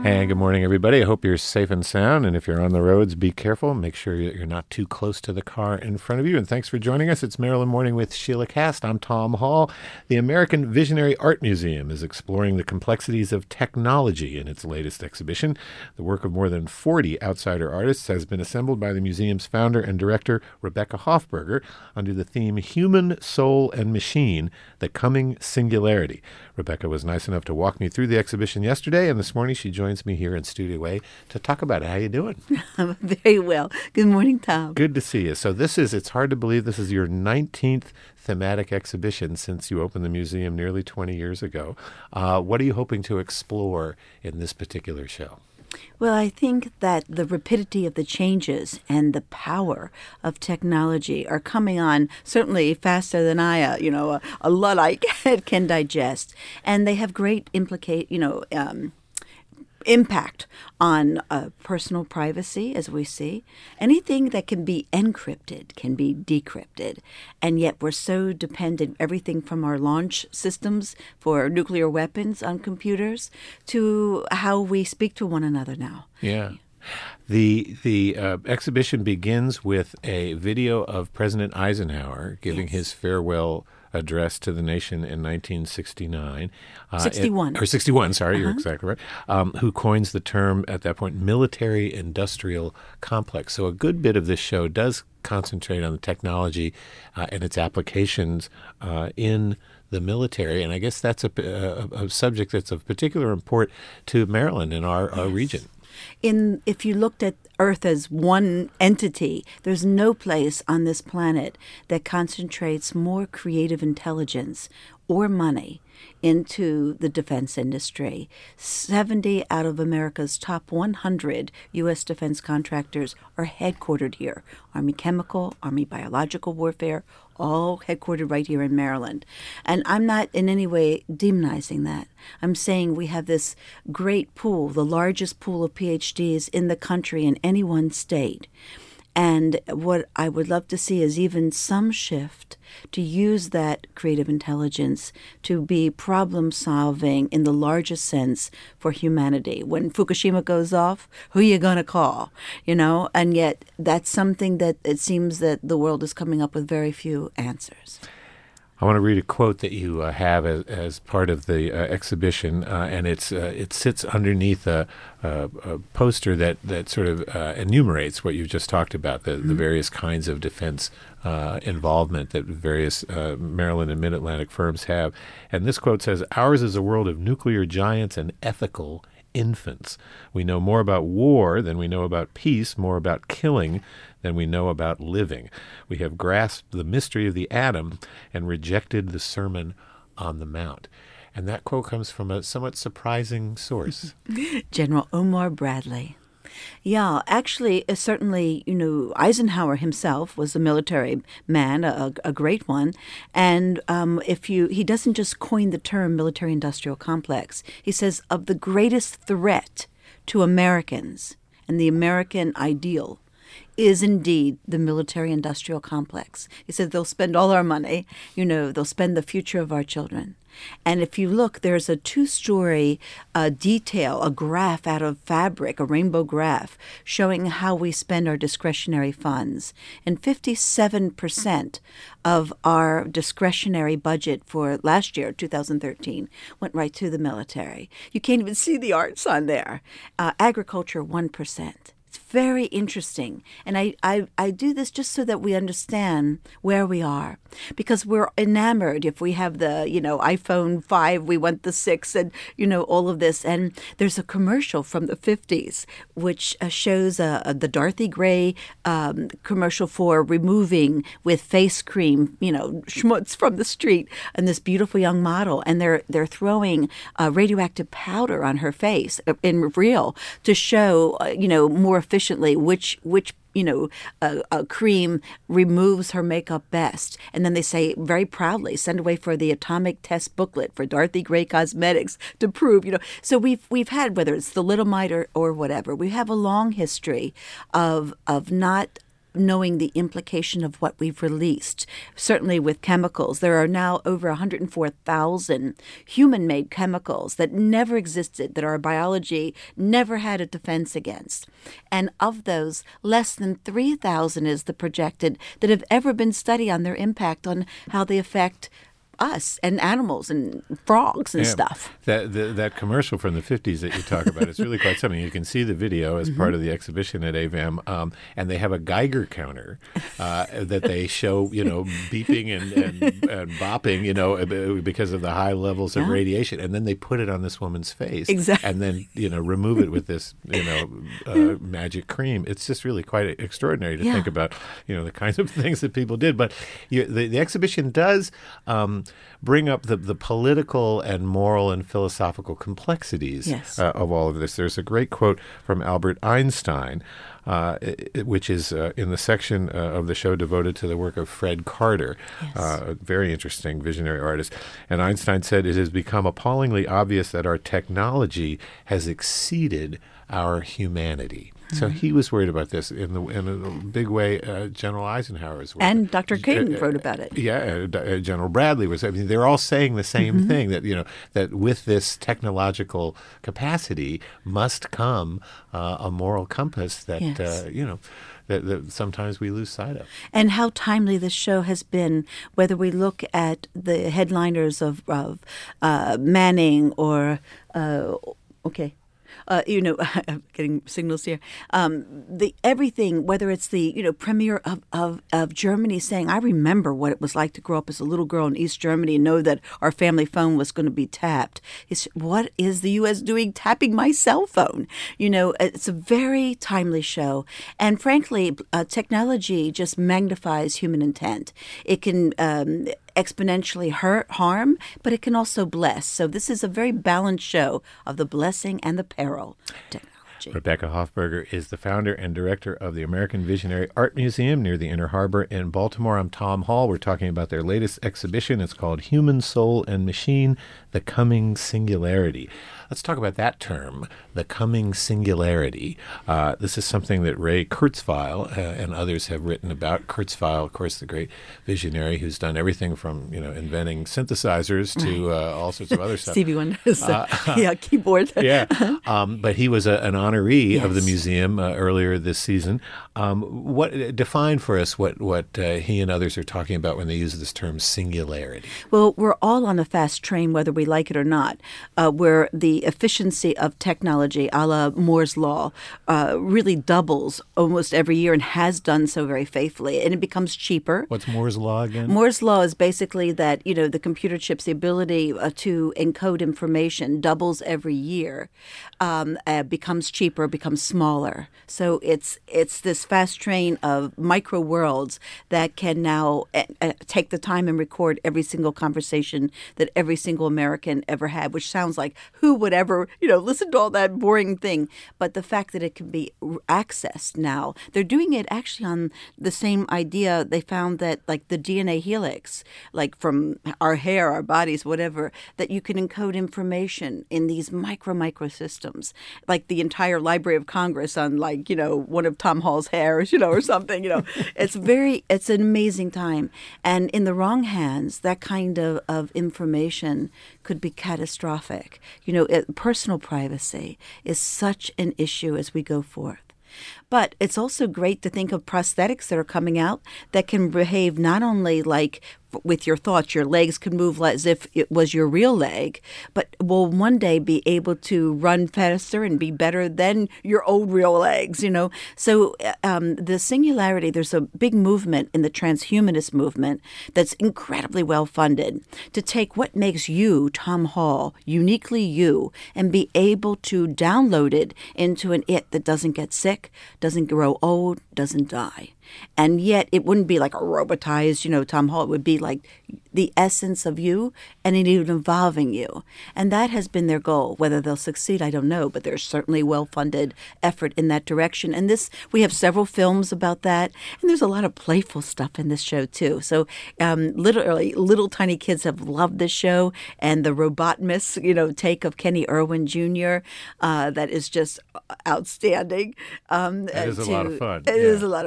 And good morning, everybody. I hope you're safe and sound. And if you're on the roads, be careful. Make sure you're not too close to the car in front of you. And thanks for joining us. It's Maryland Morning with Sheila Cast. I'm Tom Hall. The American Visionary Art Museum is exploring the complexities of technology in its latest exhibition. The work of more than 40 outsider artists has been assembled by the museum's founder and director, Rebecca Hofberger, under the theme Human, Soul, and Machine, The Coming Singularity. Rebecca was nice enough to walk me through the exhibition yesterday, and this morning she joins me here in Studio A to talk about it. How you doing? I'm very well. Good morning, Tom. Good to see you. So it's hard to believe this is your 19th thematic exhibition since you opened the museum nearly 20 years ago. What are you hoping to explore in this particular show? Well, I think that the rapidity of the changes and the power of technology are coming on certainly faster than a Luddite can digest. And they have great impact on personal privacy, as we see. Anything that can be encrypted can be decrypted. And yet we're so dependent, everything from our launch systems for nuclear weapons on computers to how we speak to one another now. Yeah. The exhibition begins with a video of President Eisenhower giving his farewell address to the nation in 1969. 61. Or 61, sorry, you're exactly right, who coins the term at that point, military-industrial complex. So a good bit of this show does concentrate on the technology and its applications in the military, and I guess that's a subject that's of particular import to Maryland and our region. If you looked at Earth as one entity, there's no place on this planet that concentrates more creative intelligence or money into the defense industry. 70 out of America's top 100 U.S. defense contractors are headquartered here. Army Chemical, Army Biological Warfare, all headquartered right here in Maryland. And I'm not in any way demonizing that. I'm saying we have this great pool, the largest pool of PhDs in the country in any one state. And what I would love to see is even some shift to use that creative intelligence to be problem solving in the largest sense for humanity. When Fukushima goes off, who are you going to call? And yet that's something that it seems that the world is coming up with very few answers. I want to read a quote that you have as part of the exhibition, and it sits underneath a poster that sort of enumerates what you've just talked about, the various kinds of defense involvement that various Maryland and Mid-Atlantic firms have. And this quote says, "Ours is a world of nuclear giants and ethical infants. We know more about war than we know about peace, more about killing than we know about living. We have grasped the mystery of the atom and rejected the Sermon on the Mount." And that quote comes from a somewhat surprising source. General Omar Bradley. Yeah, actually, certainly, Eisenhower himself was a military man, a great one. And he doesn't just coin the term military-industrial complex. He says of the greatest threat to Americans and the American ideal is indeed the military-industrial complex. He said they'll spend all our money, they'll spend the future of our children. And if you look, there's a two-story detail, a graph out of fabric, a rainbow graph, showing how we spend our discretionary funds. And 57% of our discretionary budget for last year, 2013, went right to the military. You can't even see the arts on there. Agriculture, 1%. Very interesting. And I do this just so that we understand where we are, because we're enamored. If we have the, iPhone 5, we want the 6 and, all of this. And there's a commercial from the 50s, which shows the Dorothy Gray commercial for removing with face cream, schmutz from the street, and this beautiful young model. And they're throwing radioactive powder on her face in real to show, more efficiently which cream removes her makeup best. And then they say very proudly, send away for the atomic test booklet for Dorothy Gray Cosmetics to prove, So we've had, whether it's thalidomide or whatever, we have a long history of not knowing the implication of what we've released. Certainly with chemicals, there are now over 104,000 human-made chemicals that never existed, that our biology never had a defense against. And of those, less than 3,000 is the projected that have ever been studied on their impact on how they affect us and animals and frogs and stuff. That commercial from the 50s that you talk about, it's really quite something. You can see the video as part of the exhibition at AVAM, and they have a Geiger counter that they show, beeping and bopping, because of the high levels of radiation. And then they put it on this woman's face. Exactly. And then, remove it with this, magic cream. It's just really quite extraordinary to think about, the kinds of things that people did. But the exhibition does bring up the political and moral and philosophical complexities of all of this. There's a great quote from Albert Einstein, which is in the section of the show devoted to the work of Fred Carter, a very interesting visionary artist. And Einstein said, "It has become appallingly obvious that our technology has exceeded our humanity." So he was worried about this in a big way. General Eisenhower was worried. And Dr. King wrote about it. Yeah, General Bradley was. I mean, they're all saying the same thing, that that with this technological capacity must come a moral compass that that sometimes we lose sight of. And how timely this show has been, whether we look at the headliners of Manning or I'm getting signals here. Everything, whether it's the premier of Germany saying, "I remember what it was like to grow up as a little girl in East Germany and know that our family phone was going to be tapped." What is the U.S. doing tapping my cell phone? It's a very timely show, and frankly, technology just magnifies human intent. It can exponentially harm, but it can also bless. So this is a very balanced show of the blessing and the peril of technology. Rebecca Hoffberger is the founder and director of the American Visionary Art Museum near the Inner Harbor in Baltimore. I'm Tom Hall. We're talking about their latest exhibition. It's called Human Soul and Machine, The Coming Singularity. Let's talk about that term, the coming singularity. This is something that Ray Kurzweil and others have written about. Kurzweil, of course, the great visionary who's done everything from inventing synthesizers to all sorts of other stuff. Stevie Wonder's keyboard. But he was an honoree of the museum earlier this season. Define for us what he and others are talking about when they use this term singularity. Well, we're all on a fast train, whether we like it or not, where the efficiency of technology, a la Moore's Law, really doubles almost every year and has done so very faithfully. And it becomes cheaper. What's Moore's Law again? Moore's Law is basically that, the computer chips, the ability to encode information doubles every year, becomes cheaper, becomes smaller. So it's this fast train of micro worlds that can now take the time and record every single conversation that every single American ever had, which sounds like who would ever, listen to all that boring thing. But the fact that it can be accessed now, they're doing it actually on the same idea. They found that like the DNA helix, like from our hair, our bodies, whatever, that you can encode information in these micro systems, like the entire Library of Congress on one of Tom Hall's hairs, or something, It's an amazing time. And in the wrong hands, that kind of information could be catastrophic. Personal privacy is such an issue as we go forth. But it's also great to think of prosthetics that are coming out that can behave not only like with your thoughts, your legs can move as if it was your real leg, but will one day be able to run faster and be better than your old real legs, So the singularity, there's a big movement in the transhumanist movement that's incredibly well funded to take what makes you, Tom Hall, uniquely you, and be able to download it into an it that doesn't get sick, doesn't grow old, doesn't die. And yet it wouldn't be like a robotized, Tom Hall. It would be like the essence of you and it even involving you. And that has been their goal. Whether they'll succeed, I don't know, but there's certainly well-funded effort in that direction. And we have several films about that. And there's a lot of playful stuff in this show, too. So literally, little tiny kids have loved this show. And the Robotmas, take of Kenny Irwin Jr., that is just outstanding. That is a lot of fun. It is a lot of fun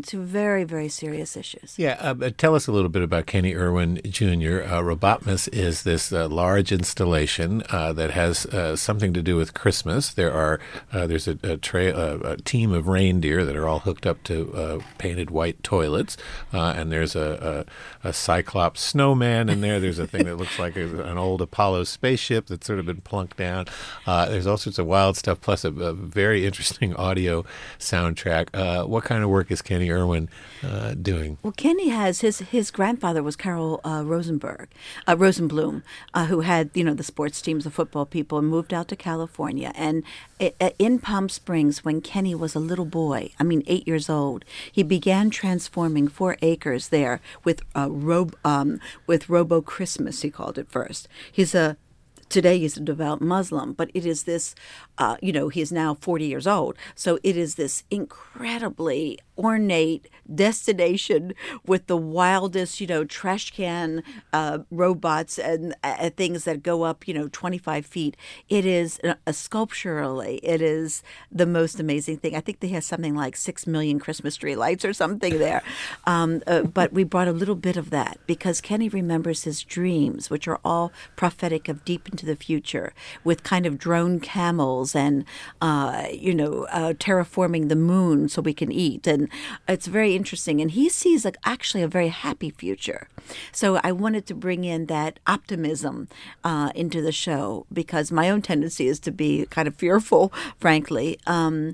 to very, very serious issues. Yeah, tell us a little bit about Kenny Irwin Jr. Robotmas is this large installation that has something to do with Christmas. There's a team of reindeer that are all hooked up to painted white toilets, and there's a Cyclops snowman in there. There's a thing that looks like an old Apollo spaceship that's sort of been plunked down. There's all sorts of wild stuff, plus a very interesting audio soundtrack. What kind of work is Kenny Irwin doing? Well, Kenny has his grandfather was Carol Rosenblum, who had the sports teams, the football people, and moved out to California. And in Palm Springs, when Kenny was a little boy, 8 years old, he began transforming 4 acres there with Robo Christmas, he called it first. Today he's a devout Muslim, but it is this, he is now 40 years old. So it is this incredibly ornate destination with the wildest, trash can robots and things that go up, 25 feet. It is sculpturally, it is the most amazing thing. I think they have something like 6 million Christmas tree lights or something there. But we brought a little bit of that because Kenny remembers his dreams, which are all prophetic of deep into the future, with kind of drone camels and, terraforming the moon so we can eat. And it's very interesting. And he sees actually a very happy future. So I wanted to bring in that optimism into the show because my own tendency is to be kind of fearful, frankly. I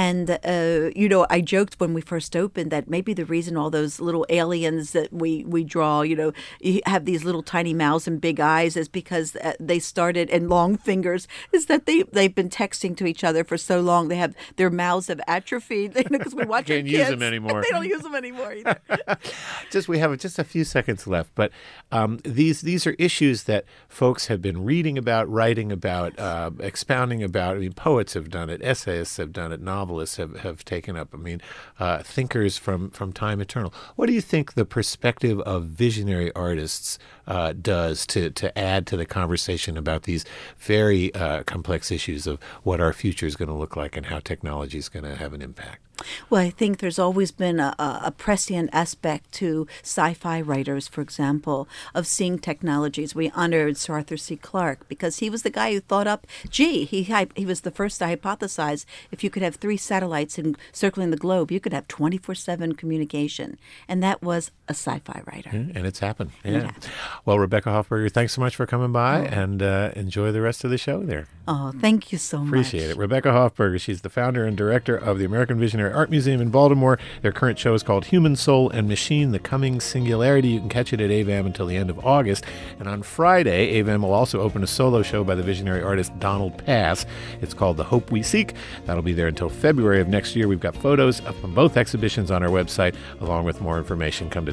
joked when we first opened that maybe the reason all those little aliens that we draw, you have these little tiny mouths and big eyes is because they started, and long fingers, is that they've been texting to each other for so long. They have their mouths have atrophied because we watch our Can't kids. use them anymore. They don't use them anymore either. We have just a few seconds left, but these are issues that folks have been reading about, writing about, expounding about. Poets have done it, essayists have done it, novelists have taken up. Thinkers from time eternal. What do you think the perspective of visionary artists does to add to the conversation about these very complex issues of what our future is going to look like and how technology is going to have an impact? Well, I think there's always been a prescient aspect to sci-fi writers, for example, of seeing technologies. We honored Sir Arthur C. Clarke because he was the guy who thought up, he was the first to hypothesize if you could have 3 satellites circling the globe, you could have 24/7 communication. And that was a sci-fi writer. And it's happened. Yeah. Well, Rebecca Hoffberger, thanks so much for coming by and enjoy the rest of the show there. Oh, thank you so much. Appreciate it. Rebecca Hoffberger, she's the founder and director of the American Visionary Art Museum in Baltimore. Their current show is called Human Soul and Machine, The Coming Singularity. You can catch it at AVAM until the end of August. And on Friday, AVAM will also open a solo show by the visionary artist Donald Pass. It's called The Hope We Seek. That'll be there until February of next year. We've got photos from both exhibitions on our website, along with more information. Come to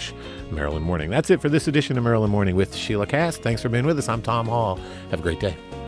WIPR.org/Maryland Morning. That's it for this edition of Maryland Morning with Sheila Cass. Thanks for being with us. I'm Tom Hall. Have a great day.